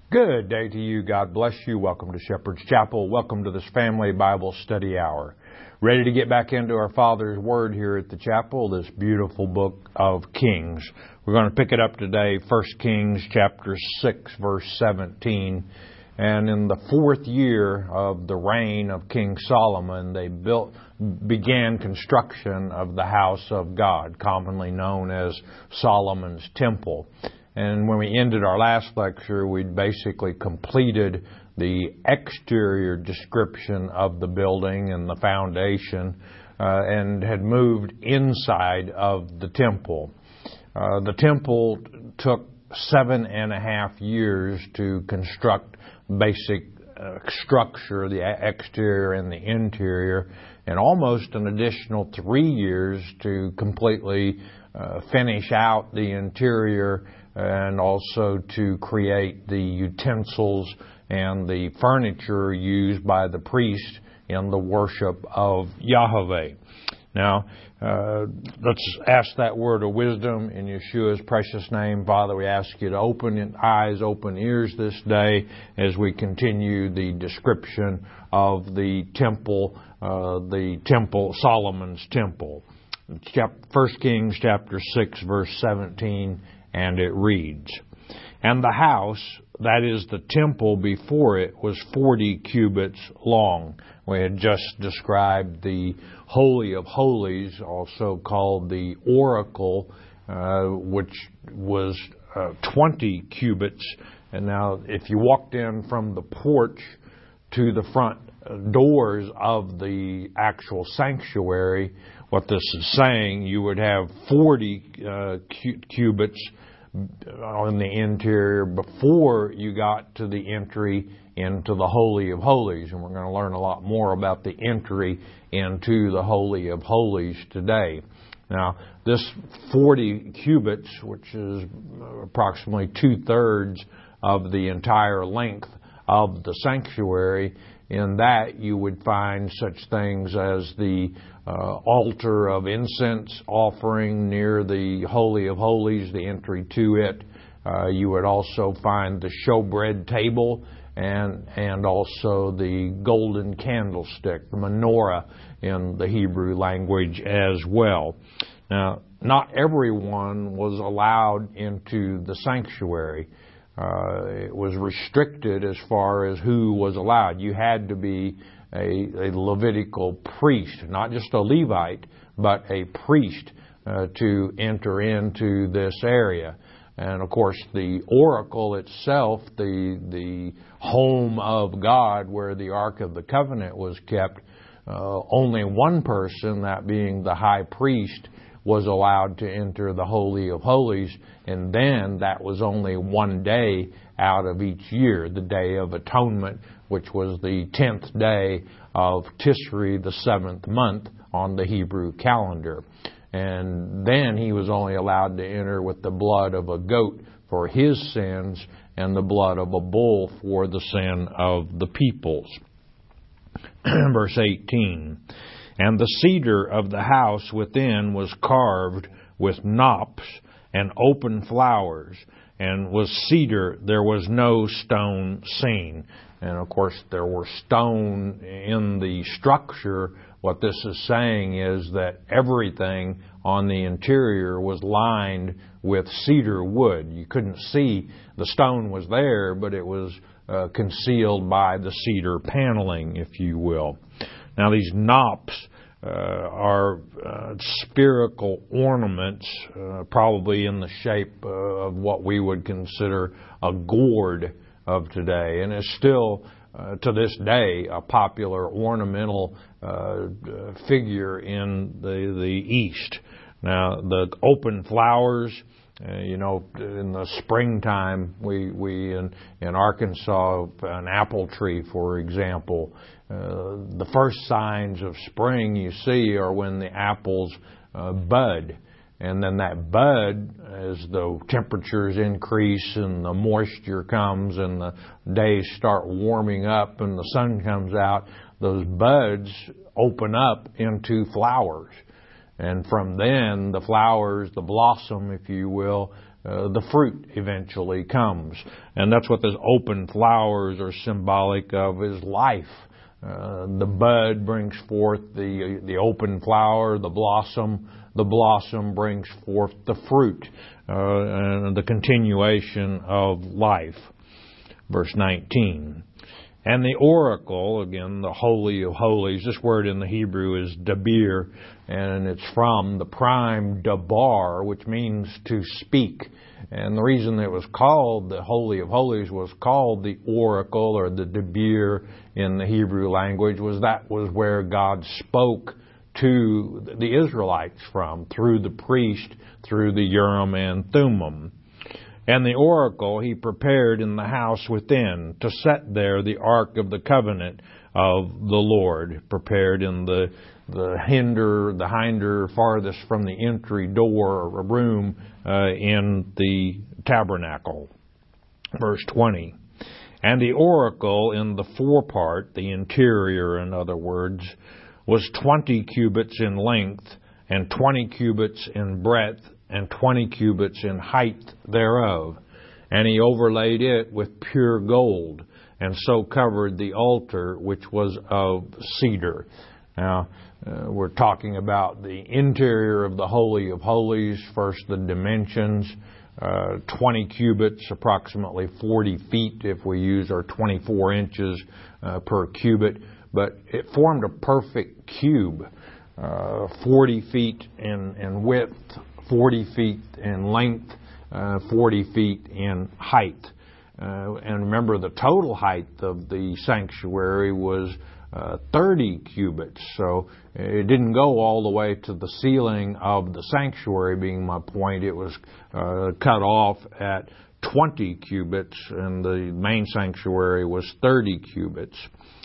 Good day to you. God bless you. Welcome to Shepherd's Chapel. Welcome to this family Bible study hour. Ready to get back into our Father's Word here at the chapel, this beautiful book of Kings. We're going to pick it up today, 1 Kings chapter 6, verse 17. And in the fourth year of the reign of King Solomon, they began construction of the house of God, commonly known as Solomon's Temple. And when we ended our last lecture, we'd basically completed the exterior description of the building and the foundation and had moved inside of the temple. The temple took 7.5 years to construct basic structure, the exterior and the interior, and almost an additional 3 years to completely finish out the interior and also to create the utensils and the furniture used by the priest in the worship of Yahweh. Now, let's ask that word of wisdom in Yeshua's precious name. Father, we ask you to open eyes, open ears this day as we continue the description of the temple, Solomon's temple. 1 Kings chapter 6, verse 17, and it reads, "And the house, that is the temple before it, was 40 cubits long." We had just described the Holy of Holies, also called the Oracle, which was 20 cubits. And now, if you walked in from the porch to the front doors of the actual sanctuary, what this is saying, you would have 40 cubits on the interior before you got to the entry into the Holy of Holies. And we're going to learn a lot more about the entry into the Holy of Holies today. Now, this 40 cubits, which is approximately 2/3 of the entire length of the sanctuary, in that you would find such things as the altar of incense offering near the Holy of Holies, the entry to it. You would also find the showbread table and also the golden candlestick, the menorah in the Hebrew language as well. Now, not everyone was allowed into the sanctuary. It was restricted as far as who was allowed. You had to be a Levitical priest, not just a Levite, but a priest to enter into this area. And of course, the oracle itself, the home of God where the Ark of the Covenant was kept, only one person, that being the high priest, was allowed to enter the Holy of Holies, and then that was only one day out of each year, the Day of Atonement, which was the 10th day of Tisri, the 7th month on the Hebrew calendar. And then he was only allowed to enter with the blood of a goat for his sins and the blood of a bull for the sin of the peoples. Verse 18. "And the cedar of the house within was carved with knops and open flowers, and was cedar, there was no stone seen." And of course, there were stone in the structure. What this is saying is that everything on the interior was lined with cedar wood. You couldn't see the stone was there, but it was concealed by the cedar paneling, if you will. Now, these knops are spherical ornaments, probably in the shape of what we would consider a gourd of today, and is still to this day a popular ornamental figure in the East. Now, the open flowers, in the springtime, we in Arkansas, an apple tree, for example, the first signs of spring you see are when the apples bud. And then that bud, as the temperatures increase and the moisture comes and the days start warming up and the sun comes out, those buds open up into flowers. And from then, the flowers, the blossom, if you will, the fruit eventually comes. And that's what those open flowers are symbolic of, is life. The bud brings forth the open flower, the blossom. The blossom brings forth the fruit, and the continuation of life. Verse 19. And the oracle, again, the Holy of Holies, this word in the Hebrew is dabir, and it's from the prime dabar, which means to speak. And the reason it was called the Holy of Holies, was called the oracle or the dabir in the Hebrew language, was where God spoke to the Israelites from, through the priest, through the Urim and Thummim. And the oracle he prepared in the house within, to set there the ark of the covenant of the Lord, prepared in the hinder farthest from the entry door or room in the tabernacle. Verse 20. And the oracle in the forepart, the interior in other words, was 20 cubits in length, and 20 cubits in breadth, and 20 cubits in height thereof. And he overlaid it with pure gold, and so covered the altar, which was of cedar. Now, we're talking about the interior of the Holy of Holies. First, the dimensions, 20 cubits, approximately 40 feet if we use our 24 inches per cubit. But it formed a perfect cube, 40 feet in width, 40 feet in length, 40 feet in height. And remember, the total height of the sanctuary was 30 cubits. So it didn't go all the way to the ceiling of the sanctuary, being my point. It was cut off at 20 cubits, and the main sanctuary was 30 cubits.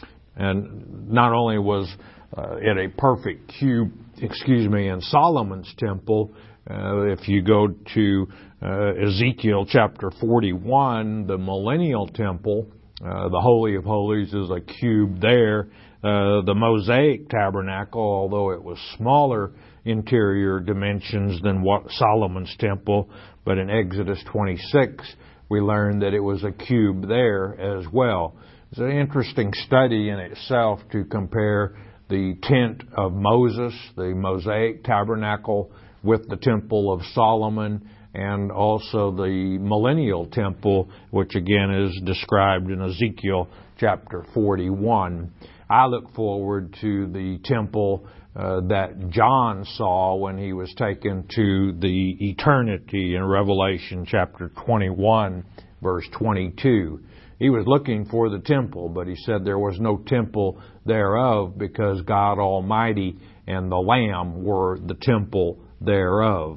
And not only was it a perfect cube, in Solomon's temple, if you go to Ezekiel chapter 41, the millennial temple, the Holy of Holies is a cube there. The Mosaic tabernacle, although it was smaller interior dimensions than what Solomon's temple, but in Exodus 26, we learned that it was a cube there as well. It's an interesting study in itself to compare the tent of Moses, the Mosaic tabernacle, with the temple of Solomon, and also the millennial temple, which again is described in Ezekiel chapter 41. I look forward to the temple that John saw when he was taken to the eternity in Revelation chapter 21, verse 22. He was looking for the temple, but he said there was no temple thereof, because God Almighty and the Lamb were the temple thereof.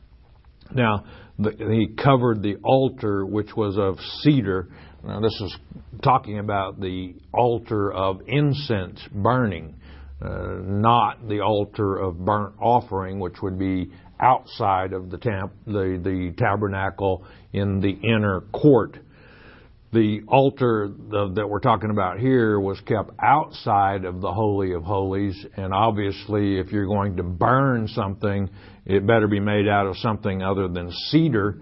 Now, he covered the altar, which was of cedar. Now, this is talking about the altar of incense burning, not the altar of burnt offering, which would be outside of the tabernacle in the inner court. The altar that we're talking about here was kept outside of the Holy of Holies, and obviously if you're going to burn something, it better be made out of something other than cedar,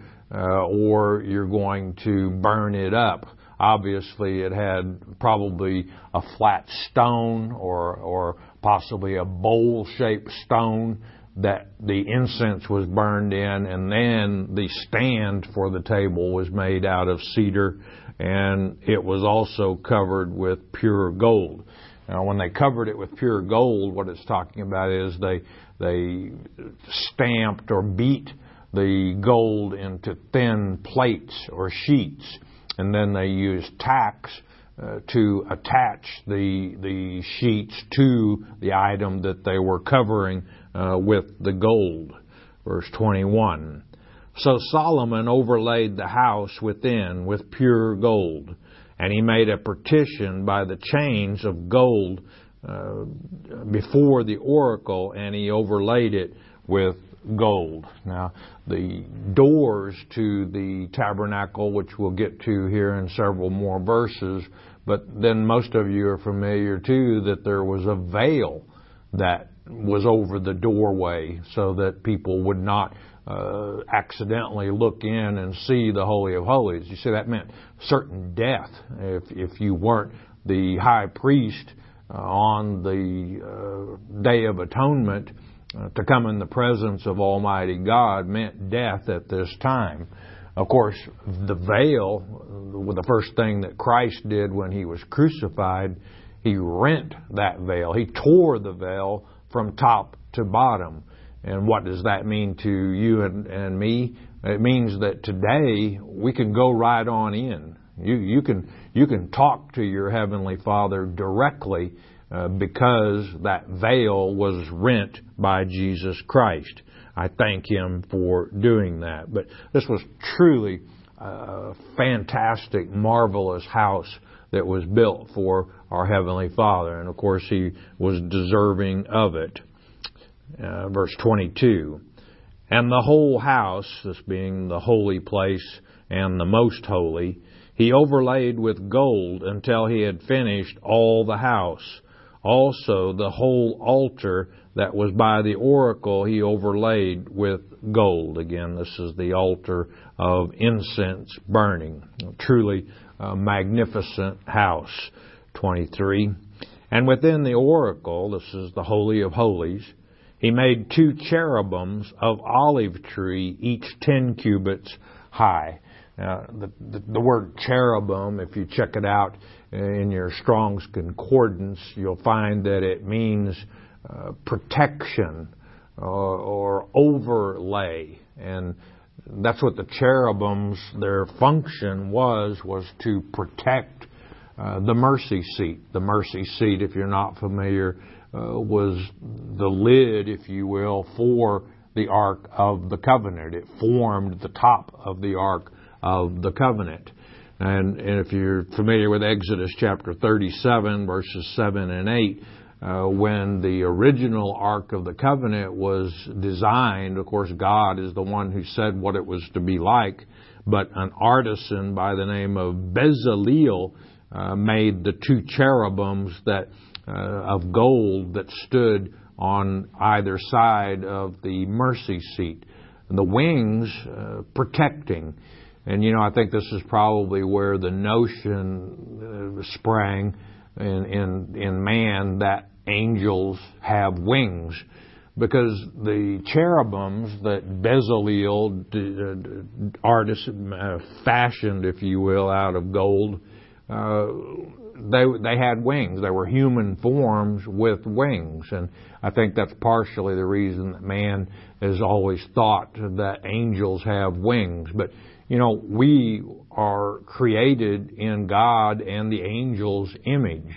or you're going to burn it up. Obviously it had probably a flat stone or possibly a bowl-shaped stone that the incense was burned in, and then the stand for the table was made out of cedar, and it was also covered with pure gold. Now, when they covered it with pure gold, what it's talking about is they stamped or beat the gold into thin plates or sheets, and then they used tacks to attach the sheets to the item that they were covering with the gold. Verse 21. So Solomon overlaid the house within with pure gold, and he made a partition by the chains of gold before the oracle, and he overlaid it with gold. Now, the doors to the tabernacle, which we'll get to here in several more verses, but then most of you are familiar too that there was a veil that was over the doorway so that people would not accidentally look in and see the Holy of Holies. You see, that meant certain death if you weren't the high priest on the Day of Atonement. To come in the presence of Almighty God meant death at this time. Of course, the veil, the first thing that Christ did when He was crucified, He rent that veil. He tore the veil from top to bottom. And what does that mean to you and me? It means that today we can go right on in. You can talk to your Heavenly Father directly because that veil was rent by Jesus Christ. I thank Him for doing that. But this was truly a fantastic, marvelous house that was built for our Heavenly Father. And of course, He was deserving of it. Verse 22. And the whole house, this being the holy place and the most holy, He overlaid with gold until He had finished all the house. Also, the whole altar that was by the oracle He overlaid with gold. Again, this is the altar of incense burning. Truly a magnificent house. 23. And within the oracle, this is the Holy of Holies, He made 2 cherubims of olive tree, each 10 cubits high. The word cherubim, if you check it out in your Strong's Concordance, you'll find that it means protection or overlay. And that's what the cherubims, their function was to protect the mercy seat. The mercy seat, if you're not familiar, was the lid, if you will, for the Ark of the Covenant. It formed the top of the Ark of the Covenant. And if you're familiar with Exodus chapter 37, verses 7 and 8, when the original Ark of the Covenant was designed, of course, God is the one who said what it was to be like, but an artisan by the name of Bezaleel made the 2 cherubims that of gold that stood on either side of the mercy seat. And the wings protecting. And, I think this is probably where the notion sprang in man that angels have wings. Because the cherubims that Bezaleel, artist, fashioned, if you will, out of gold, they had wings. They were human forms with wings. And I think that's partially the reason that man has always thought that angels have wings. But, we are created in God and the angels' image.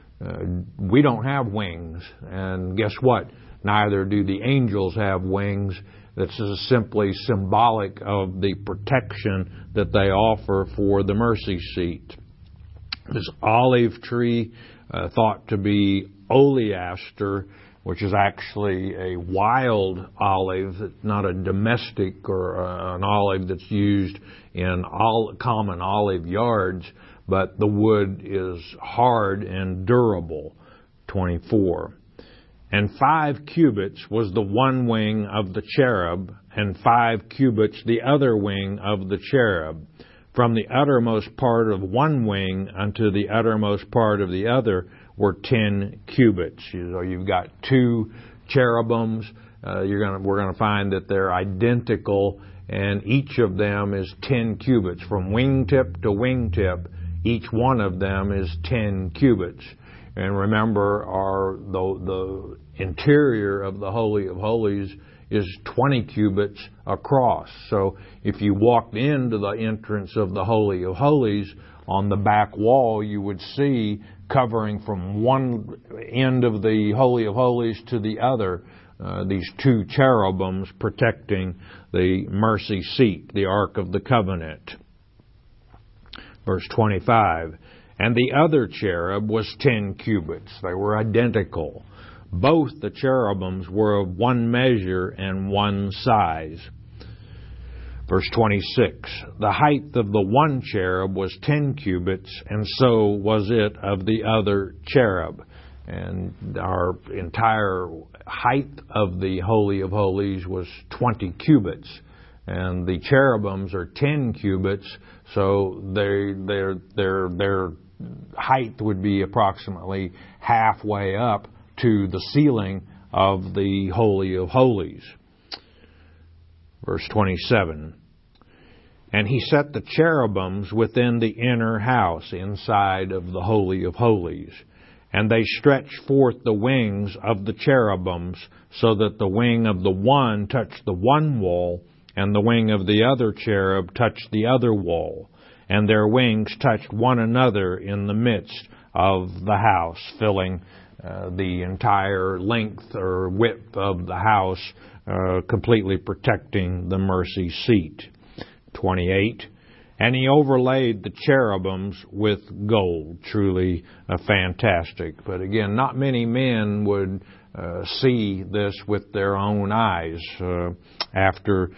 We don't have wings. And guess what? Neither do the angels have wings. This is simply symbolic of the protection that they offer for the mercy seat. This olive tree, thought to be oleaster, which is actually a wild olive, not a domestic or an olive that's used in common olive yards, but the wood is hard and durable. 24. And 5 cubits was the one wing of the cherub, and 5 cubits the other wing of the cherub. From the uttermost part of one wing unto the uttermost part of the other were 10 cubits. You've got 2 cherubims. We're going to find that they're identical, and each of them is 10 cubits. From wingtip to wingtip, each one of them is 10 cubits. And remember, the interior of the Holy of Holies is 20 cubits across. So if you walked into the entrance of the Holy of Holies, on the back wall you would see, covering from one end of the Holy of Holies to the other, these 2 cherubims protecting the mercy seat, the Ark of the Covenant. Verse 25. And the other cherub was 10 cubits. They were identical. Both the cherubims were of one measure and one size. Verse 26. The height of the one cherub was 10 cubits, and so was it of the other cherub. and our entire height of the Holy of Holies was 20 cubits. And the cherubims are 10 cubits, so their height would be approximately halfway up to the ceiling of the Holy of Holies. Verse 27. And he set the cherubims within the inner house, inside of the Holy of Holies. And they stretched forth the wings of the cherubims, so that the wing of the one touched the one wall, and the wing of the other cherub touched the other wall. And their wings touched one another in the midst of the house, filling the entire length or width of the house, completely protecting the mercy seat. 28. And he overlaid the cherubims with gold. Truly fantastic. But again, not many men would see this with their own eyes. After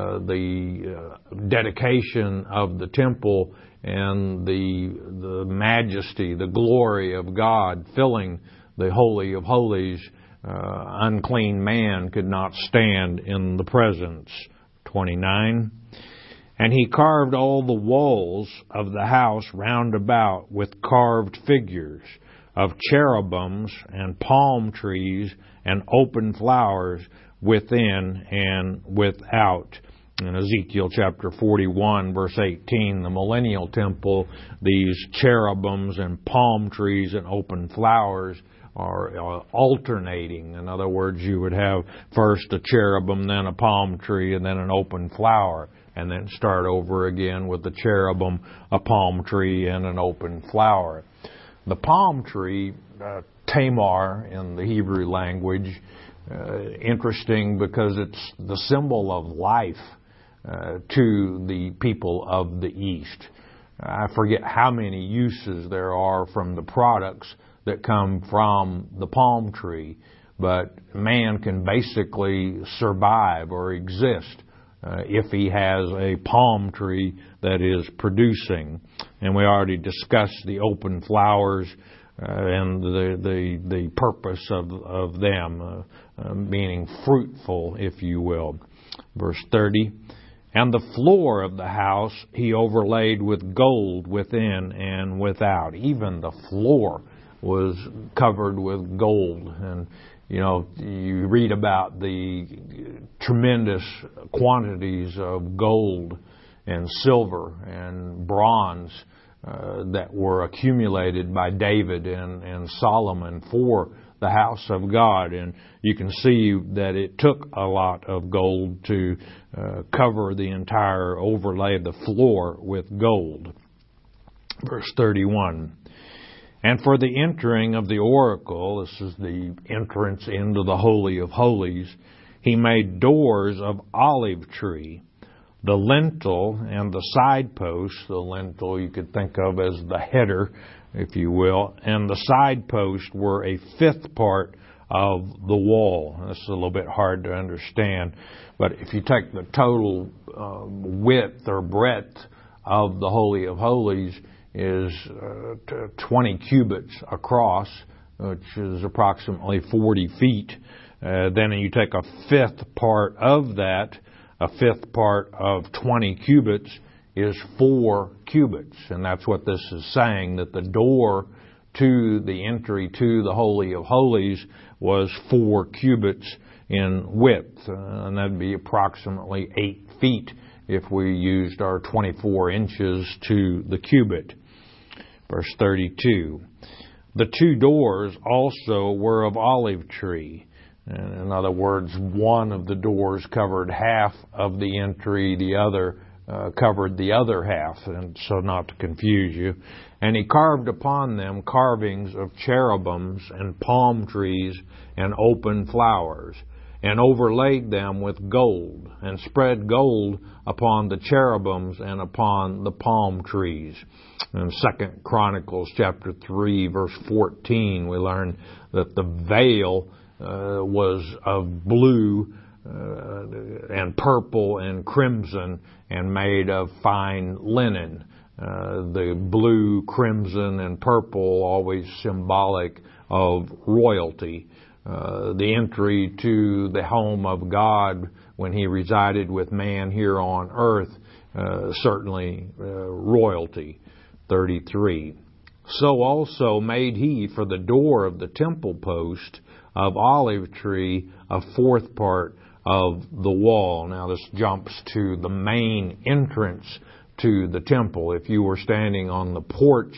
the dedication of the temple and the majesty, the glory of God filling the Holy of Holies, unclean man could not stand in the presence. 29. And he carved all the walls of the house round about with carved figures of cherubims and palm trees and open flowers within and without. In Ezekiel chapter 41, verse 18, the millennial temple, these cherubims and palm trees and open flowers are alternating. In other words, you would have first a cherubim, then a palm tree, and then an open flower, and then start over again with the cherubim, a palm tree, and an open flower. The palm tree, Tamar in the Hebrew language, interesting because it's the symbol of life to the people of the East. I forget how many uses there are from the products that come from the palm tree, but man can basically survive or exist if he has a palm tree that is producing. And we already discussed the open flowers and the purpose of them, meaning fruitful, if you will. Verse 30. And the floor of the house he overlaid with gold within and without. Even the floor was covered with gold. And, you read about the tremendous quantities of gold and silver and bronze that were accumulated by David and Solomon for the house of God. And you can see that it took a lot of gold to cover the entire overlay of the floor with gold. Verse 31. And for the entering of the oracle, this is the entrance into the Holy of Holies, he made doors of olive tree. The lintel and the side posts, the lintel you could think of as the header, if you will, and the side posts were a fifth part of the wall. This is a little bit hard to understand, but if you take the total width or breadth of the Holy of Holies is 20 cubits across, which is approximately 40 feet. Then you take a fifth part of that, a fifth part of 20 cubits is 4 cubits. And that's what this is saying, that the door to the entry to the Holy of Holies was 4 cubits in width. And that'd be approximately 8 feet if we used our 24 inches to the cubit. Verse 32. The 2 doors also were of olive tree. In other words, one of the doors covered half of the entry, the other covered the other half, and so not to confuse you. And he carved upon them carvings of cherubims and palm trees and open flowers, and overlaid them with gold, and spread gold upon the cherubims and upon the palm trees. In 2 Chronicles chapter 3, verse 14, we learn that the veil was of blue and purple and crimson and made of fine linen. The blue, crimson, and purple always symbolic of royalty. The entry to the home of God when He resided with man here on earth, certainly royalty. 33. So also made He for the door of the temple post of olive tree a fourth part of the wall. Now this jumps to the main entrance to the temple. If you were standing on the porch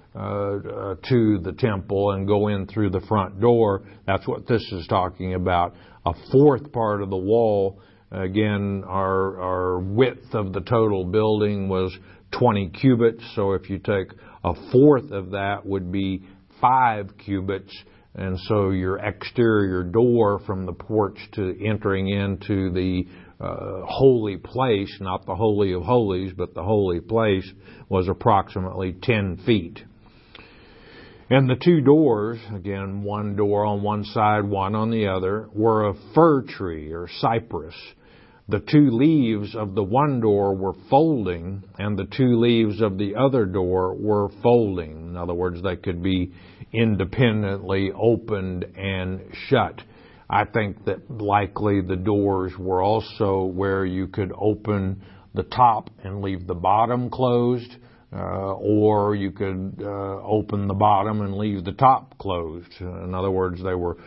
to the temple and go in through the front door, that's what this is talking about. A fourth part of the wall. Again, our width of the total building was 20 cubits. So if you take a fourth of that would be 5 cubits. And so your exterior door from the porch to entering into the holy place, not the Holy of Holies, but the holy place, was approximately 10 feet. And the two doors, again, one door on one side, one on the other, were of fir tree or cypress. The two leaves of the one door were folding, and the two leaves of the other door were folding. In other words, they could be independently opened and shut. I think that likely the doors were also where you could open the top and leave the bottom closed, or you could open the bottom and leave the top closed. In other words, there were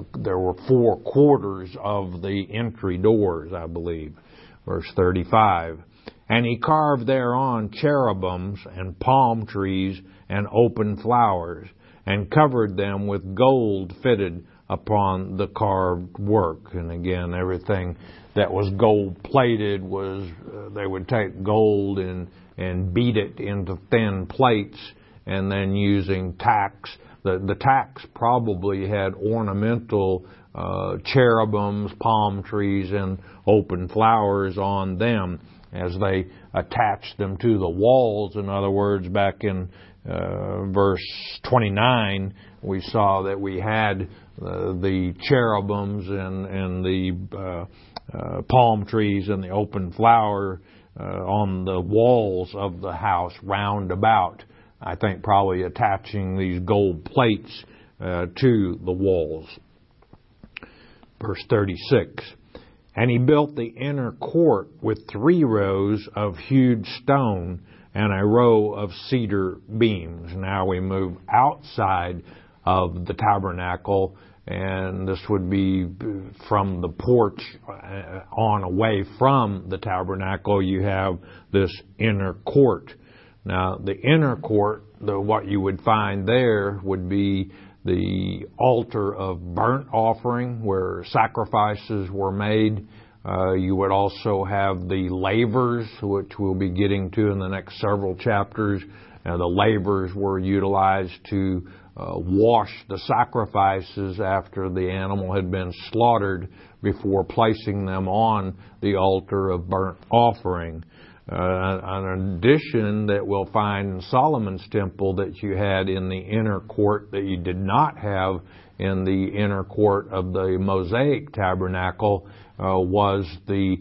4 quarters of the entry doors, I believe. Verse 35. And he carved thereon cherubims and palm trees and open flowers, and covered them with gold fitted upon the carved work. And again, everything that was gold plated was, they would take gold and beat it into thin plates, and then using tacks. The tacks probably had ornamental cherubims, palm trees, and open flowers on them as they attached them to the walls. In other words, back in verse 29, we saw that we had the cherubims and the palm trees and the open flower on the walls of the house round about. I think probably attaching these gold plates to the walls. Verse 36. And he built the inner court with 3 rows of hewed stone and a row of cedar beams. Now we move outside of the tabernacle, and this would be from the porch on away from the tabernacle. You have this inner court. Now the inner court, what you would find there would be the altar of burnt offering where sacrifices were made. You would also have the lavers, which we'll be getting to in the next several chapters. The lavers were utilized to wash the sacrifices after the animal had been slaughtered before placing them on the altar of burnt offering. An addition that we'll find in Solomon's temple that you had in the inner court that you did not have in the inner court of the Mosaic tabernacle was the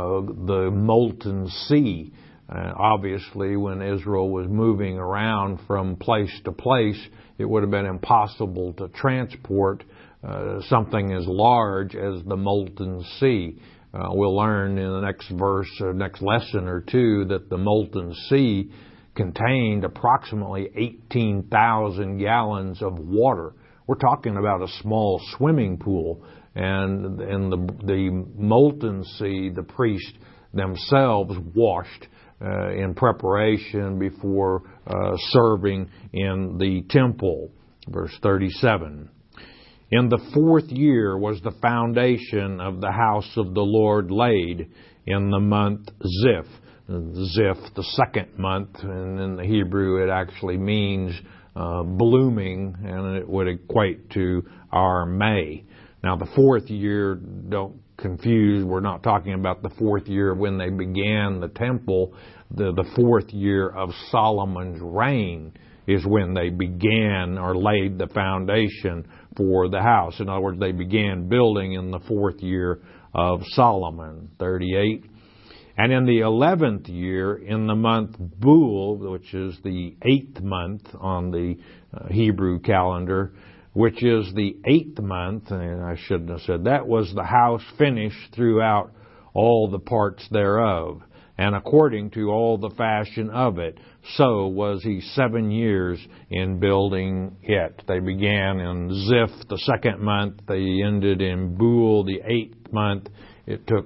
molten sea. Obviously, when Israel was moving around from place to place, it would have been impossible to transport something as large as the molten sea. We'll learn in the next verse, or next lesson or two, that the molten sea contained approximately 18,000 gallons of water. We're talking about a small swimming pool. And in the molten sea, the priests themselves washed in preparation before serving in the temple. Verse 37. In the 4th year was the foundation of the house of the Lord laid in the month Ziph. Ziph, the 2nd month, and in the Hebrew it actually means blooming, and it would equate to our May. Now the 4th year, don't confuse, we're not talking about the 4th year when they began the temple. The 4th year of Solomon's reign is when they began or laid the foundation for the house. In other words, they began building in the 4th year of Solomon. 38. And in the 11th year, in the month Bul, which is the 8th month on the Hebrew calendar, which is the 8th month, and I shouldn't have said that, was the house finished throughout all the parts thereof, and according to all the fashion of it, so was he 7 years in building it. They began in Ziph the 2nd month, they ended in Bul the 8th month. It took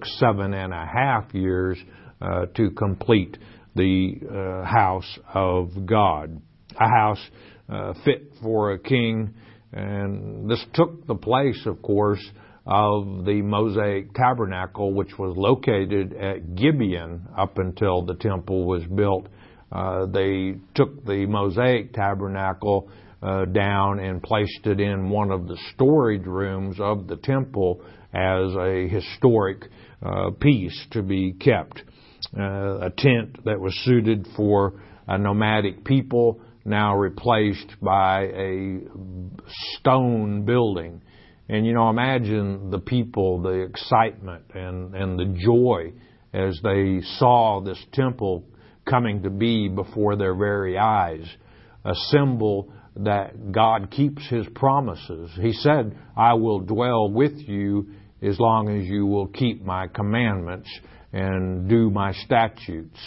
7.5 years to complete the house of God. A house fit for a king, and this took the place, of course, of the Mosaic Tabernacle, which was located at Gibeon up until the temple was built. They took the Mosaic Tabernacle down and placed it in one of the storage rooms of the temple as a historic piece to be kept. A tent that was suited for a nomadic people, now replaced by a stone building. And, imagine the people, the excitement and the joy as they saw this temple coming to be before their very eyes, a symbol that God keeps His promises. He said, I will dwell with you as long as you will keep my commandments and do my statutes.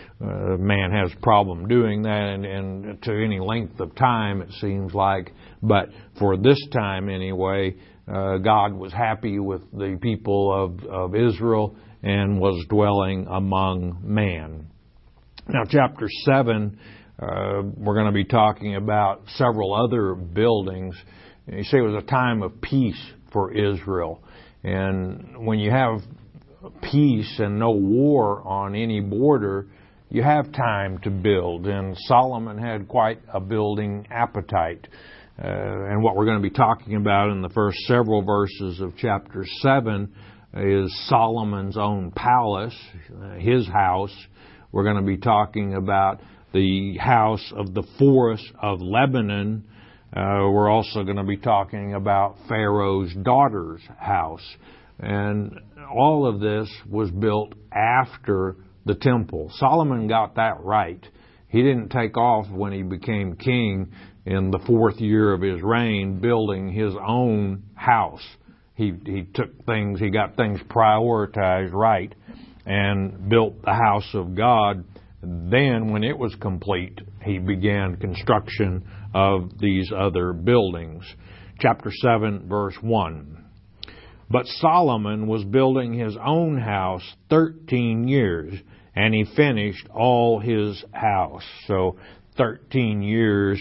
Man has a problem doing that, and to any length of time, it seems like. But for this time anyway, God was happy with the people of Israel and was dwelling among man. Now, chapter 7, we're going to be talking about several other buildings. You say it was a time of peace for Israel. And when you have peace and no war on any border, you have time to build. And Solomon had quite a building appetite. And what we're going to be talking about in the first several verses of chapter 7 is Solomon's own palace, his house. We're going to be talking about the house of the forest of Lebanon. We're also going to be talking about Pharaoh's daughter's house. And all of this was built after the temple. Solomon got that right. He didn't take off when he became king in the 4th year of his reign building his own house. He got things prioritized right and built the house of God. Then, when it was complete, he began construction of these other buildings. Chapter 7, verse 1. But Solomon was building his own house 13 years, and he finished all his house. So 13 years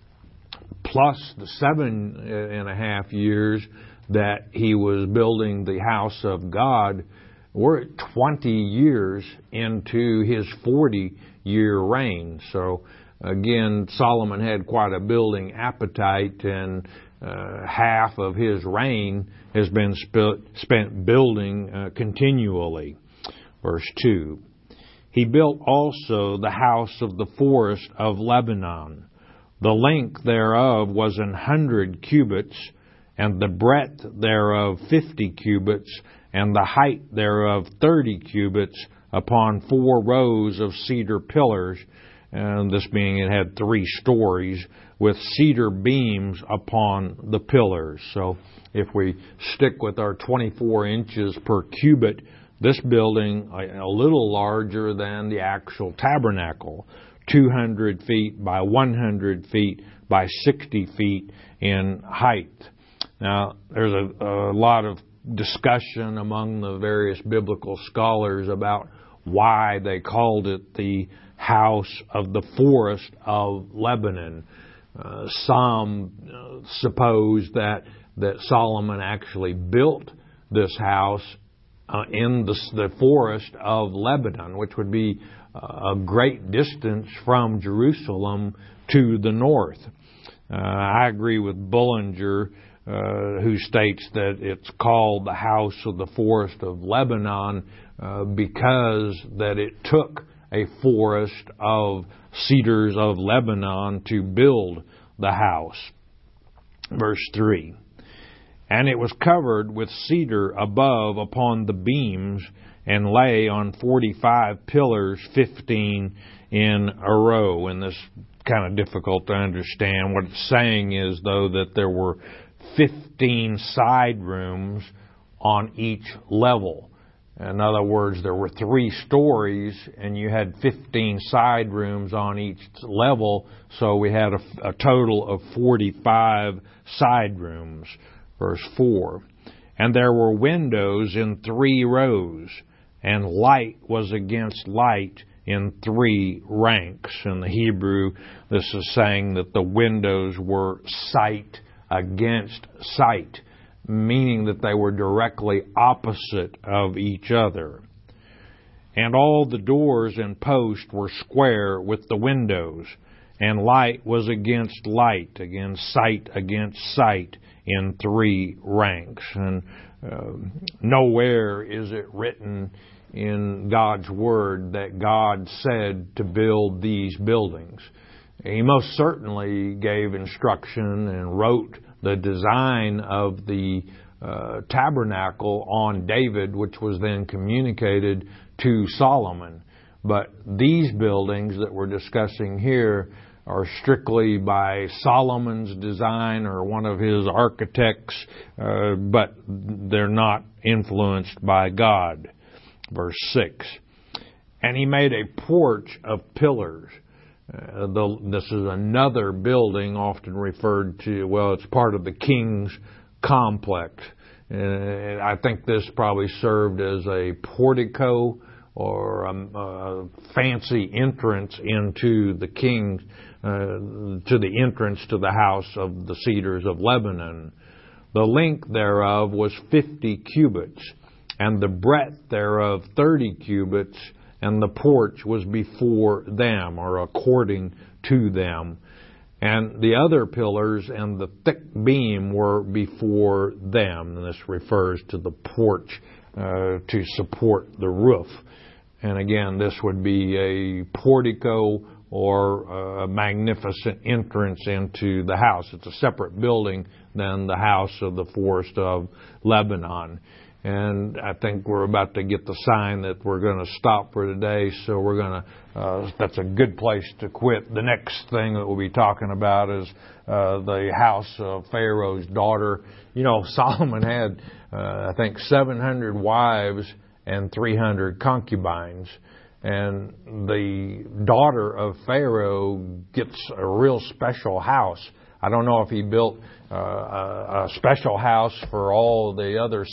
plus the 7.5 years that he was building the house of God. We're at 20 years into his 40-year reign. So again, Solomon had quite a building appetite, and half of his reign has been spent building continually. Verse 2. He built also the house of the forest of Lebanon. The length thereof was 100 cubits, and the breadth thereof 50 cubits, and the height thereof 30 cubits, upon 4 rows of cedar pillars, and this being it had 3 stories, with cedar beams upon the pillars. So if we stick with our 24 inches per cubit, this building a little larger than the actual tabernacle, 200 feet by 100 feet by 60 feet in height. Now, there's a lot of discussion among the various biblical scholars about why they called it the house of the forest of Lebanon. Some suppose that Solomon actually built this house in the forest of Lebanon, which would be a great distance from Jerusalem to the north. I agree with Bullinger, who states that it's called the house of the forest of Lebanon because that it took a forest of cedars of Lebanon to build the house. Verse 3. And it was covered with cedar above upon the beams, and lay on 45 pillars, 15 in a row. And this kind of difficult to understand. What it's saying is, though, that there were 15 side rooms on each level. In other words, there were 3 stories, and you had 15 side rooms on each level, so we had a total of 45 side rooms. Verse 4. And there were windows in 3 rows, and light was against light in 3 ranks. In the Hebrew, this is saying that the windows were sight against sight, meaning that they were directly opposite of each other. And all the doors and posts were square with the windows, and light was against light, sight against sight, in 3 ranks. And nowhere is it written in God's Word that God said to build these buildings. He most certainly gave instruction and wrote the design of the tabernacle on David, which was then communicated to Solomon. But these buildings that we're discussing here are strictly by Solomon's design or one of his architects, but they're not influenced by God. Verse 6. And he made a porch of pillars. This is another building often referred to, it's part of the king's complex. I think this probably served as a portico or a fancy entrance into the king, to the entrance to the house of the cedars of Lebanon. The length thereof was 50 cubits, and the breadth thereof 30 cubits, and the porch was before them, or according to them. And the other pillars and the thick beam were before them. And this refers to the porch to support the roof. And again, this would be a portico or a magnificent entrance into the house. It's a separate building than the house of the forest of Lebanon. And I think we're about to get the sign that we're going to stop for today, so we're going to, that's a good place to quit. The next thing that we'll be talking about is the house of Pharaoh's daughter. You know, Solomon had, I think, 700 wives and 300 concubines. And the daughter of Pharaoh gets a real special house. I don't know if he built a special house for all the other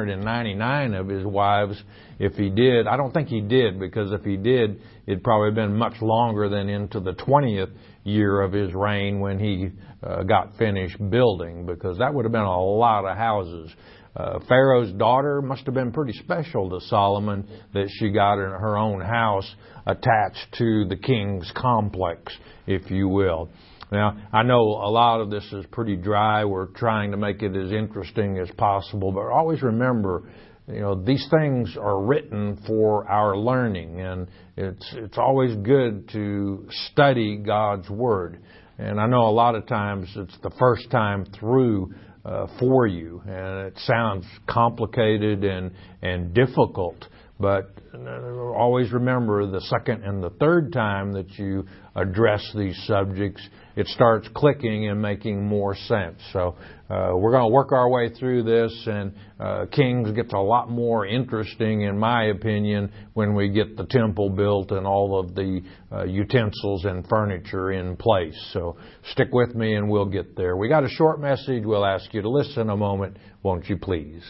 699 of his wives. If he did, I don't think he did, because if he did, it'd probably been much longer than into the 20th year of his reign when he got finished building, because that would have been a lot of houses. Pharaoh's daughter must have been pretty special to Solomon, that she got in her own house attached to the king's complex, if you will. Now, I know a lot of this is pretty dry. We're trying to make it as interesting as possible, but always remember, you know, these things are written for our learning, and it's always good to study God's Word. And I know a lot of times it's the first time through for you, and it sounds complicated and difficult, but always remember the second and the third time that you address these subjects, it starts clicking and making more sense. So we're going to work our way through this, and Kings gets a lot more interesting, in my opinion, when we get the temple built and all of the utensils and furniture in place. So stick with me and we'll get there. We got a short message. We'll ask you to listen a moment, won't you please?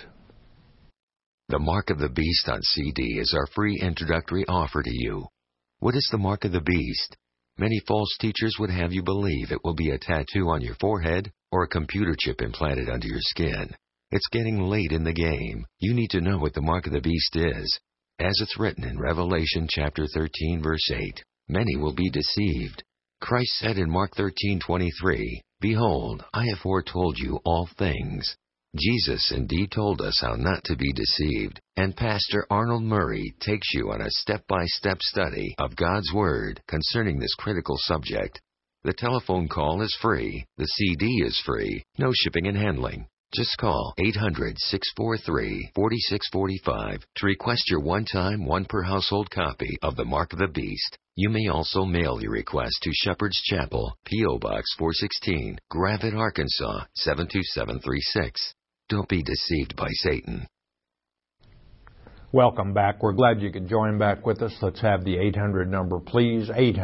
The Mark of the Beast on CD is our free introductory offer to you. What is the Mark of the Beast? Many false teachers would have you believe it will be a tattoo on your forehead or a computer chip implanted under your skin. It's getting late in the game. You need to know what the Mark of the Beast is. As it's written in Revelation chapter 13, verse 8, many will be deceived. Christ said in Mark 13:23, "Behold, I have foretold you all things." Jesus indeed told us how not to be deceived, and Pastor Arnold Murray takes you on a step-by-step study of God's Word concerning this critical subject. The telephone call is free. The CD is free. No shipping and handling. Just call 800-643-4645 to request your one-time, one-per-household copy of The Mark of the Beast. You may also mail your request to Shepherd's Chapel, P.O. Box 416, Gravette, Arkansas 72736. Don't be deceived by Satan. Welcome back. We're glad you could join back with us. Let's have the 800 number, please.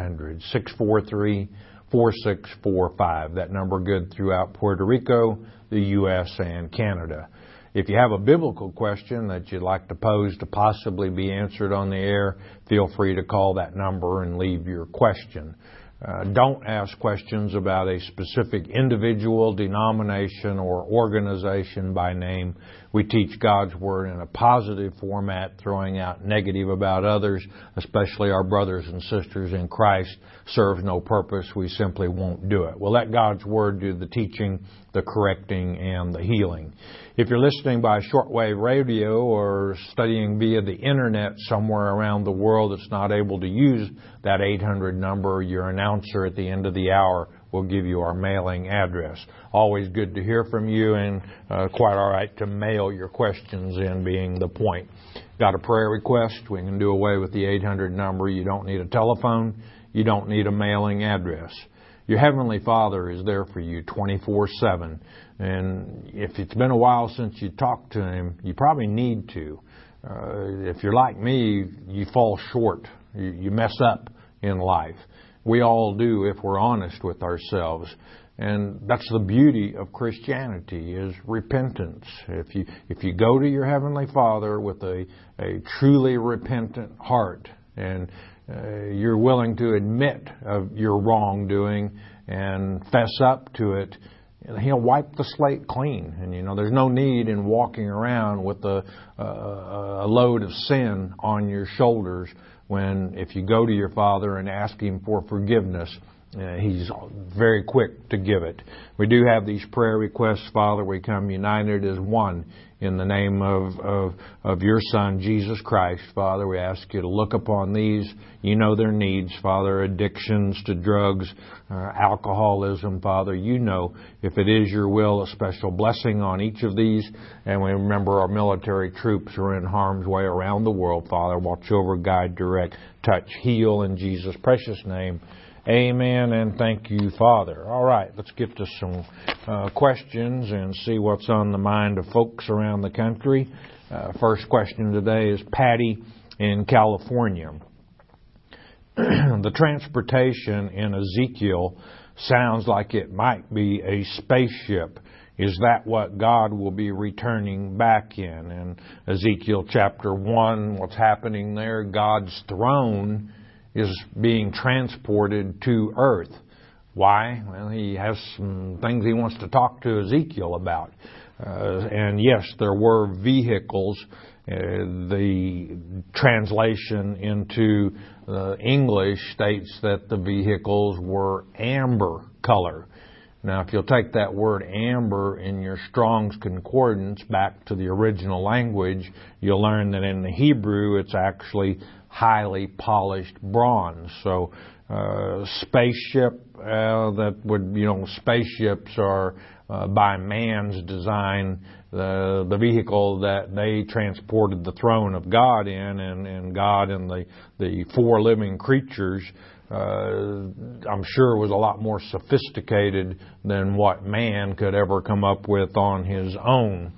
800-643-4645. That number good throughout Puerto Rico, the U.S., and Canada. If you have a biblical question that you'd like to pose to possibly be answered on the air, feel free to call that number and leave your question. Don't ask questions about a specific individual, denomination, or organization by name. We teach God's Word in a positive format, throwing out negative about others, especially our brothers and sisters in Christ, serves no purpose. We simply won't do it. We'll let God's Word do the teaching, the correcting, and the healing. If you're listening by shortwave radio or studying via the Internet somewhere around the world that's not able to use that 800 number, your announcer at the end of the hour will give you our mailing address. Always good to hear from you, and quite all right to mail your questions in, being the point. Got a prayer request? We can do away with the 800 number. You don't need a telephone. You don't need a mailing address. Your Heavenly Father is there for you 24/7. And if it's been a while since you talked to Him, you probably need to. If you're like me, you fall short. You mess up in life. We all do if we're honest with ourselves. And that's the beauty of Christianity, is repentance. If you go to your Heavenly Father with a truly repentant heart, and you're willing to admit of your wrongdoing and fess up to it, He'll wipe the slate clean. And, there's no need in walking around with a load of sin on your shoulders when, if you go to your Father and ask Him for forgiveness, He's very quick to give it. We do have these prayer requests, Father. We come united as one in the name of your Son, Jesus Christ. Father, we ask you to look upon these. You know their needs, Father, addictions to drugs, alcoholism, Father. You know, if it is your will, a special blessing on each of these. And we remember our military troops are in harm's way around the world, Father. Watch over, guide, direct, touch, heal in Jesus' precious name. Amen, and thank you, Father. All right, let's get to some questions and see what's on the mind of folks around the country. First question today is Patty in California. The transportation in Ezekiel sounds like it might be a spaceship. Is that what God will be returning back in? In Ezekiel chapter 1, what's happening there? God's throne is being transported to earth. Why? Well, He has some things He wants to talk to Ezekiel about. And yes, there were vehicles. The translation into English states that the vehicles were amber color. Now, if you'll take that word amber in your Strong's Concordance back to the original language, you'll learn that in the Hebrew it's actually highly polished bronze. So, spaceship, spaceships are by man's design, the vehicle that they transported the throne of God in, and God and the four living creatures, I'm sure was a lot more sophisticated than what man could ever come up with on his own.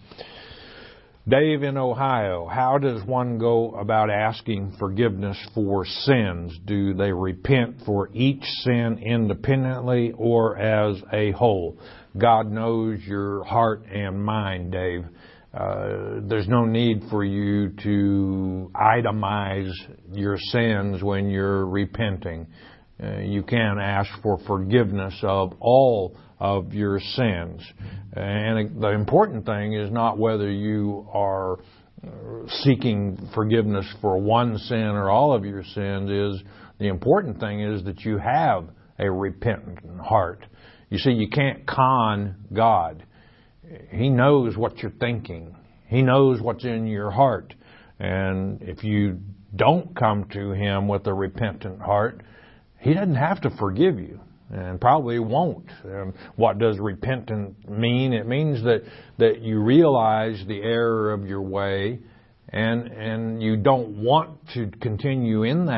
Dave in Ohio, how does one go about asking forgiveness for sins? Do they repent for each sin independently or as a whole? God knows your heart and mind, Dave. There's no need for you to itemize your sins when you're repenting. You can ask for forgiveness of all of your sins. And the important thing is not whether you are seeking forgiveness for one sin or all of your sins. The important thing is that you have a repentant heart. You see, you can't con God. He knows what you're thinking. He knows what's in your heart. And if you don't come to Him with a repentant heart, He doesn't have to forgive you, and probably won't. What does repentant mean? It means that you realize the error of your way, and you don't want to continue in that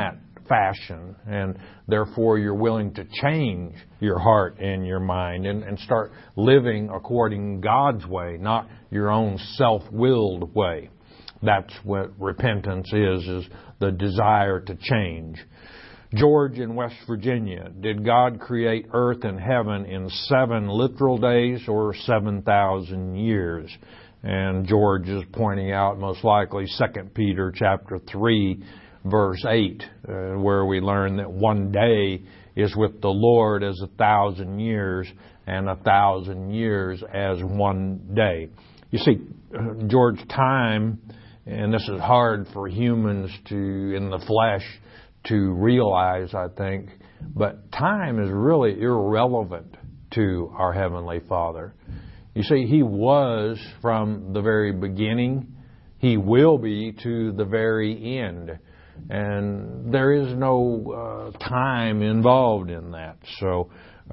fashion, and therefore you're willing to change your heart and your mind and start living according God's way, not your own self-willed way. That's what repentance is the desire to change. George in West Virginia, did God create earth and heaven in 7 literal days or 7,000 years? And George is pointing out most likely 2 Peter chapter 3, verse 8, where we learn that one day is with the Lord as 1,000 years, and 1,000 years as one day. You see, George, time, and this is hard for humans in the flesh to realize, I think, but time is really irrelevant to our Heavenly Father. You see, He was from the very beginning. He will be to the very end. And there is no time involved in that. So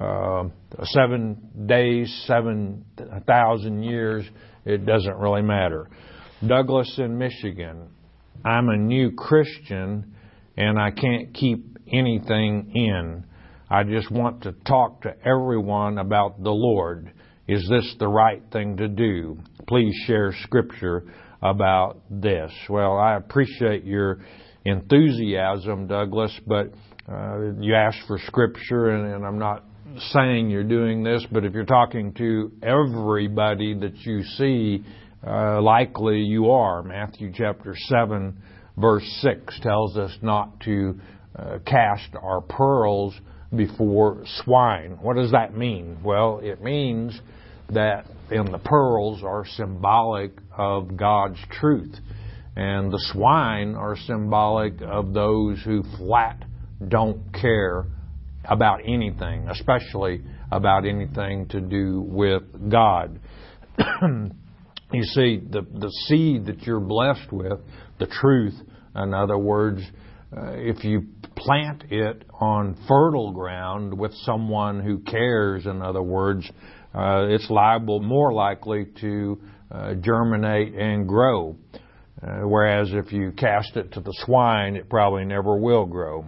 7 days, 7,000 years, it doesn't really matter. Douglas in Michigan, I'm a new Christian and I can't keep anything in. I just want to talk to everyone about the Lord. Is this the right thing to do? Please share Scripture about this. Well, I appreciate your enthusiasm, Douglas, but you asked for Scripture, and I'm not saying you're doing this, but if you're talking to everybody that you see, likely you are. Matthew chapter 7, verse 6 tells us not to cast our pearls before swine. What does that mean? Well, it means that the pearls are symbolic of God's truth, and the swine are symbolic of those who flat don't care about anything, especially about anything to do with God. You see, the seed that you're blessed with, the truth, in other words, if you plant it on fertile ground with someone who cares, in other words, it's more likely to germinate and grow. Whereas if you cast it to the swine, it probably never will grow.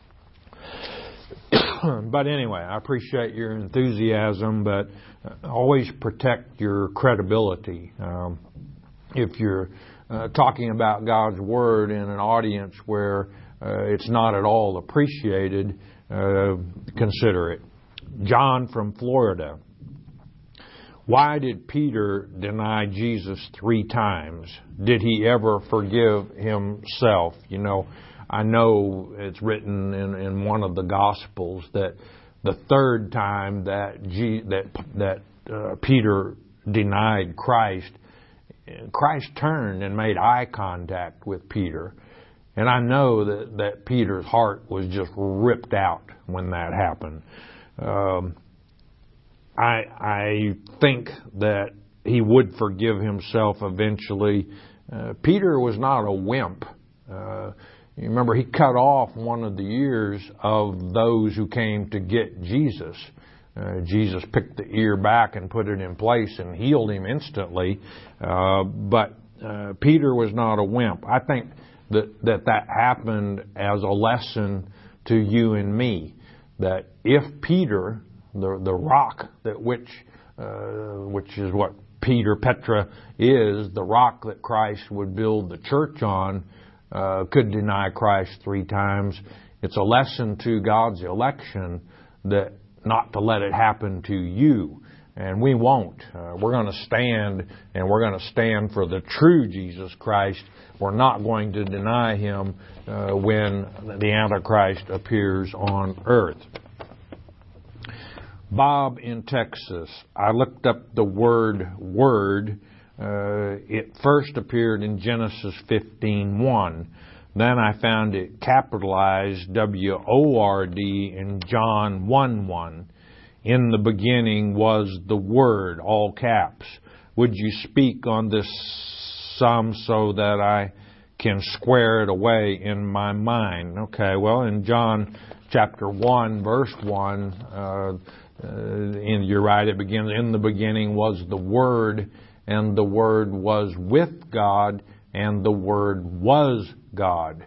But anyway, I appreciate your enthusiasm, but always protect your credibility. If you're talking about God's Word in an audience where it's not at all appreciated, consider it. John from Florida. Why did Peter deny Jesus 3 times? Did he ever forgive himself? You know, I know it's written in one of the Gospels that the 3rd time that Peter denied Christ, Christ turned and made eye contact with Peter. And I know that Peter's heart was just ripped out when that happened. I think that he would forgive himself eventually. Peter was not a wimp. You remember, he cut off one of the ears of those who came to get Jesus. Jesus picked the ear back and put it in place and healed him instantly. But Peter was not a wimp. I think that happened as a lesson to you and me. That if Peter, the rock which is what Petra is, the rock that Christ would build the church on, could deny Christ 3 times. It's a lesson to God's election that not to let it happen to you. And we won't. We're going to stand, and we're going to stand for the true Jesus Christ. We're not going to deny Him when the Antichrist appears on earth. Bob in Texas. I looked up the word word. It first appeared in Genesis 15:1. Then I found it capitalized WORD in John 1:1. In the beginning was the Word, all caps. Would you speak on this some so that I can square it away in my mind? Okay, well, in John chapter 1, verse 1, you're right, it begins, in the beginning was the Word, and the Word was with God, and the Word was God.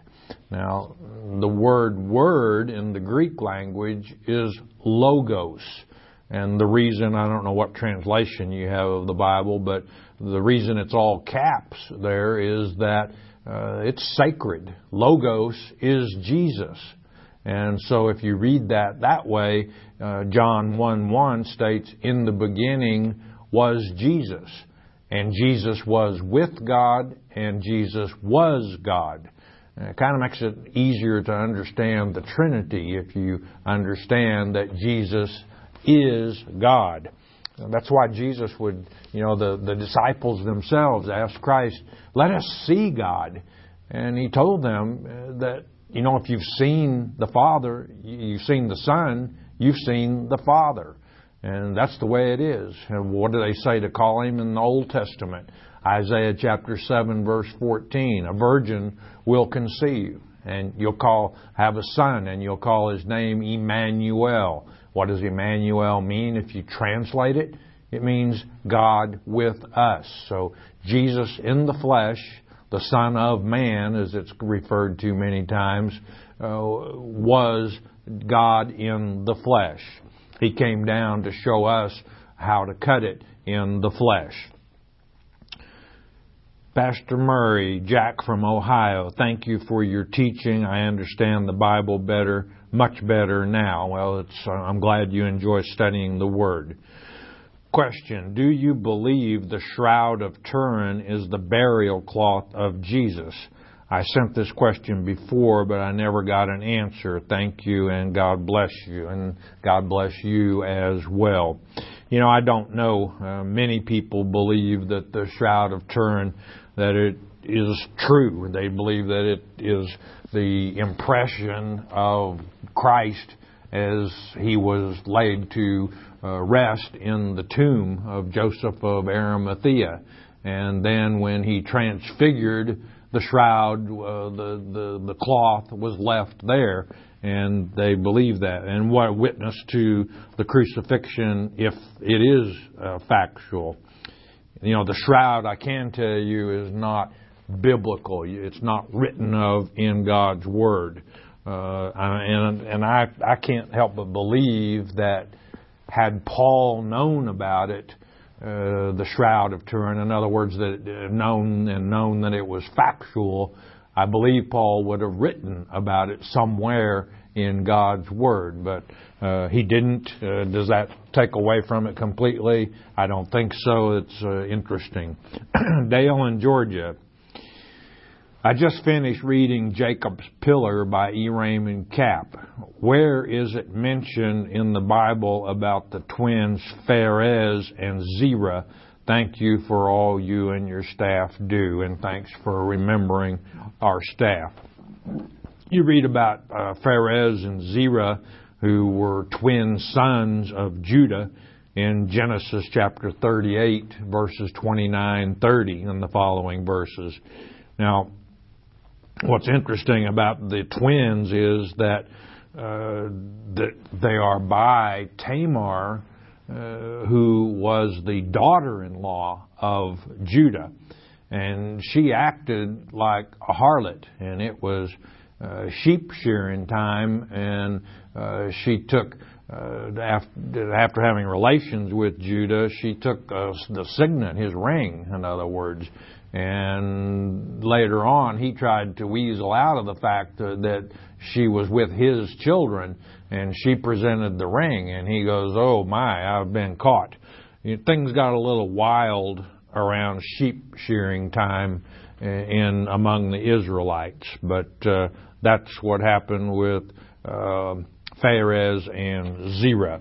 Now, the word in the Greek language is logos. And the reason, I don't know what translation you have of the Bible, but the reason it's all caps there is that it's sacred. Logos is Jesus. And so if you read that way, John 1:1 states, "In the beginning was Jesus, and Jesus was with God, and Jesus was God." And it kind of makes it easier to understand the Trinity if you understand that Jesus is God. That's why Jesus would, the disciples themselves asked Christ, "Let us see God." And He told them that, if you've seen the Father, you've seen the Son, you've seen the Father. And that's the way it is. And what do they say to call Him in the Old Testament? Isaiah chapter 7 verse 14, "A virgin will conceive, and you'll have a son, and you'll call his name Emmanuel." What does Emmanuel mean? If you translate it, it means God with us. So Jesus in the flesh, the Son of Man, as it's referred to many times, was God in the flesh. He came down to show us how to cut it in the flesh. Pastor Murray, Jack from Ohio, thank you for your teaching. I understand the Bible better, much better now. Well, I'm glad you enjoy studying the Word. Question, do you believe the Shroud of Turin is the burial cloth of Jesus? I sent this question before, but I never got an answer. Thank you, and God bless you, and God bless you as well. I don't know. Many people believe that the Shroud of Turin, that it is true. They believe that it is the impression of Christ as He was laid to rest in the tomb of Joseph of Arimathea. And then when He transfigured, the shroud, the cloth was left there, and they believe that. And what a witness to the crucifixion if it is factual. The shroud, I can tell you, is not biblical. It's not written of in God's Word. And I can't help but believe that had Paul known about it, the Shroud of Turin, in other words, that known that it was factual, I believe Paul would have written about it somewhere in God's Word, but he didn't. Does that take away from it completely? I don't think so. It's interesting. Dale in Georgia. I just finished reading Jacob's Pillar by E. Raymond Capp. Where is it mentioned in the Bible about the twins Pharez and Zerah? Thank you for all you and your staff do, and thanks for remembering our staff. You read about Pharez and Zerah, who were twin sons of Judah, in Genesis chapter 38, verses 29-30, and the following verses. Now, what's interesting about the twins is that they are by Tamar, who was the daughter-in-law of Judah. And she acted like a harlot, and it was sheep shearing time, and she took, after having relations with Judah, she took the signet, his ring, in other words. And later on, he tried to weasel out of the fact that she was with his children, and she presented the ring, and he goes, "Oh my, I've been caught." Things got a little wild around sheep shearing time among the Israelites, but that's what happened with Pharez and Zerah.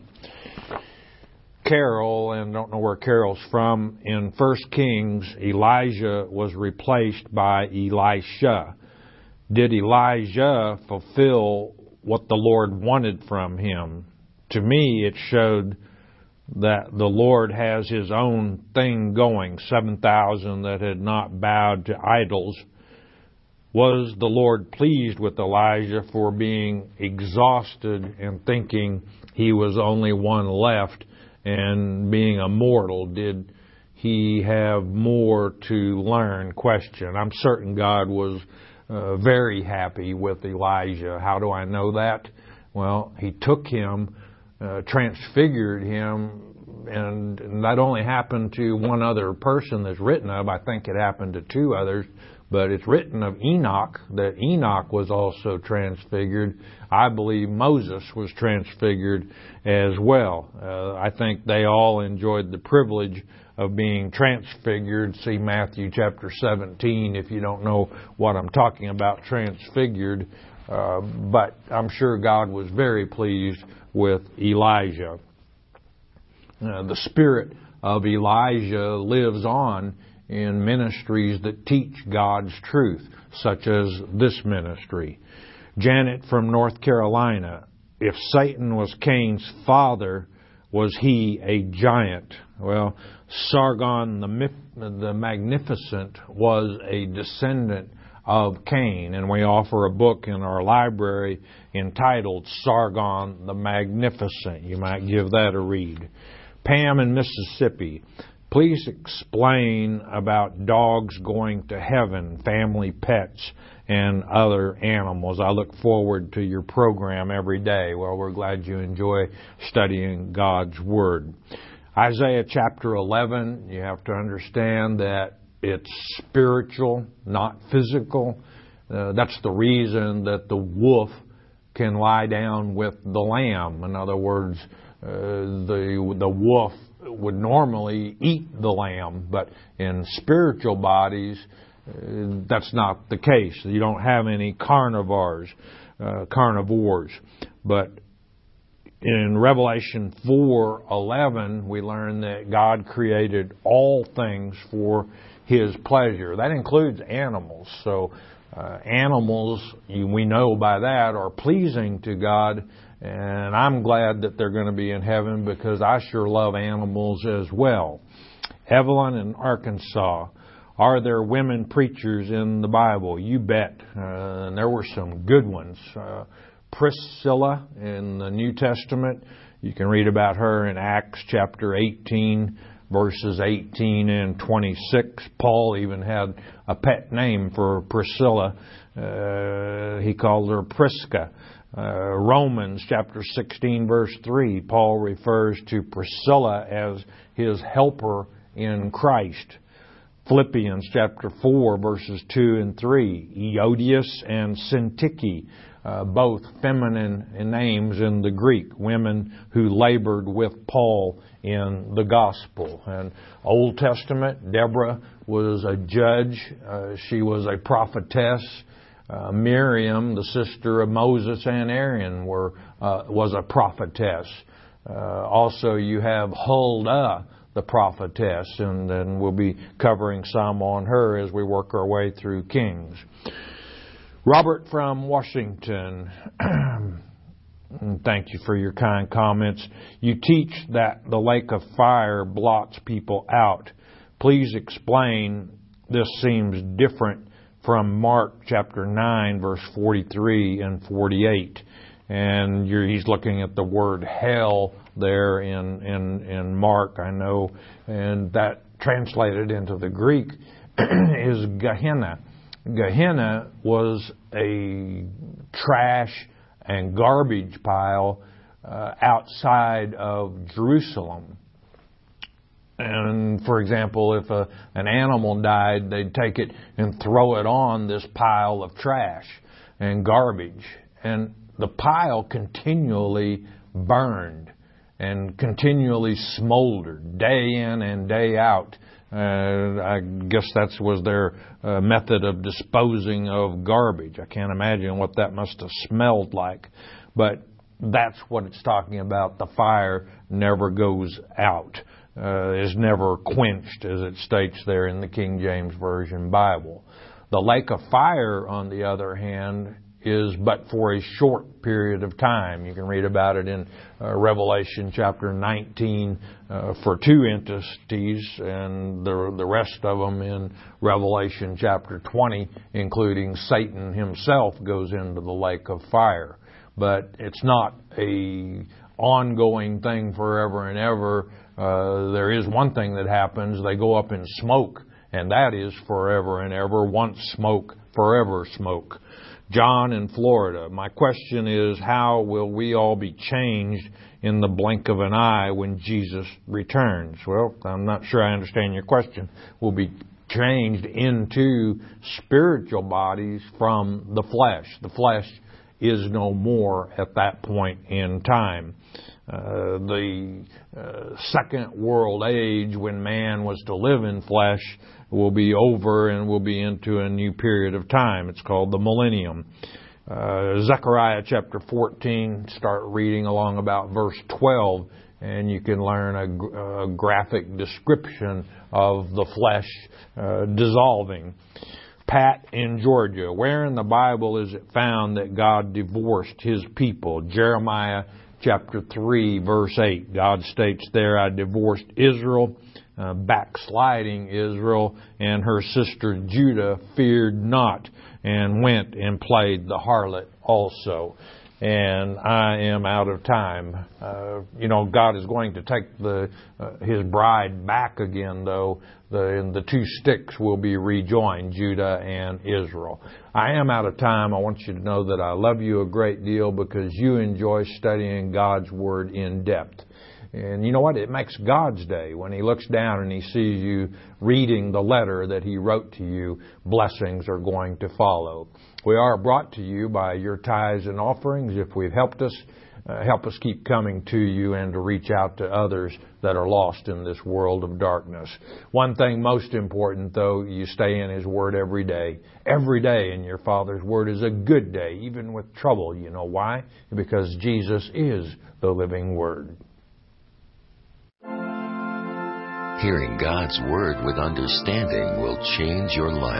Carol, and don't know where Carol's from, in 1 Kings, Elijah was replaced by Elisha. Did Elijah fulfill what the Lord wanted from him? To me, it showed that the Lord has His own thing going, 7,000 that had not bowed to idols. Was the Lord pleased with Elijah for being exhausted and thinking he was only one left and being a mortal? Did he have more to learn? Question. I'm certain God was very happy with Elijah. How do I know that? Well, he took him, transfigured him, and that only happened to one other person that's written of. I think it happened to two others, but it's written of Enoch, that Enoch was also transfigured. I believe Moses was transfigured as well. I think they all enjoyed the privilege of being transfigured. See Matthew chapter 17 if you don't know what I'm talking about, transfigured. But I'm sure God was very pleased with Elijah. The spirit of Elijah lives on in ministries that teach God's truth, such as this ministry. Janet from North Carolina: if Satan was Cain's father, was he a giant? Well, Sargon the Magnificent was a descendant of Cain, and we offer a book in our library entitled Sargon the Magnificent. You might give that a read. Pam in Mississippi: please explain about dogs going to heaven, family pets, and other animals. I look forward to your program every day. Well, we're glad you enjoy studying God's Word. Isaiah chapter 11, you have to understand that it's spiritual, not physical. That's the reason that the wolf can lie down with the lamb. In other words, the wolf would normally eat the lamb, but in spiritual bodies, that's not the case. You don't have any carnivores. But in Revelation 4:11, we learn that God created all things for His pleasure. That includes animals. So animals, we know by that, are pleasing to God. And I'm glad that they're going to be in heaven because I sure love animals as well. Evelyn in Arkansas: are there women preachers in the Bible? You bet. And there were some good ones. Priscilla in the New Testament, you can read about her in Acts chapter 18, verses 18 and 26. Paul even had a pet name for Priscilla. He called her Prisca. Romans chapter 16, verse 3, Paul refers to Priscilla as his helper in Christ. Philippians chapter 4, verses 2 and 3, Eodias and Syntyche, both feminine names in the Greek, women who labored with Paul in the gospel. And Old Testament, Deborah was a judge. She was a prophetess. Miriam, the sister of Moses and Aaron, was a prophetess. Also, you have Huldah, the prophetess, and then we'll be covering some on her as we work our way through Kings. Robert from Washington, thank you for your kind comments. You teach that the lake of fire blots people out. Please explain. This seems different from Mark chapter 9, verse 43 and 48. And he's looking at the word hell there in Mark, I know. And that translated into the Greek is Gehenna. Gehenna was a trash and garbage pile outside of Jerusalem. And, for example, if an animal died, they'd take it and throw it on this pile of trash and garbage. And the pile continually burned and continually smoldered day in and day out. I guess that was their method of disposing of garbage. I can't imagine what that must have smelled like. But that's what it's talking about. The fire never goes out. Is never quenched, as it states there in the King James Version Bible. The lake of fire, on the other hand, is but for a short period of time. You can read about it in Revelation chapter 19 for two entities, and the rest of them in Revelation chapter 20, including Satan himself, goes into the lake of fire. But it's not a ongoing thing forever and ever. There is one thing that happens. They go up in smoke and that is forever and ever. Once smoke, forever smoke. John in Florida. My question is, how will we all be changed in the blink of an eye when Jesus returns? Well, I'm not sure I understand your question. We'll be changed into spiritual bodies from the flesh. The flesh is no more at that point in time. The second world age, when man was to live in flesh, will be over and we'll be into a new period of time. It's called the millennium. Zechariah chapter 14, start reading along about verse 12, and you can learn a graphic description of the flesh dissolving. Pat in Georgia, where in the Bible is it found that God divorced His people? Jeremiah chapter 3, verse 8. God states there, I divorced Israel, backsliding Israel, and her sister Judah feared not, and went and played the harlot also. And I am out of time. God is going to take His bride back again, though. The two sticks will be rejoined, Judah and Israel. I am out of time. I want you to know that I love you a great deal because you enjoy studying God's Word in depth. And you know what? It makes God's day when He looks down and He sees you reading the letter that He wrote to you. Blessings are going to follow. We are brought to you by your tithes and offerings. If we've helped us, help us keep coming to you and to reach out to others that are lost in this world of darkness. One thing most important, though, you stay in His Word every day. Every day in your Father's Word is a good day, even with trouble. You know why? Because Jesus is the living Word. Hearing God's Word with understanding will change your life.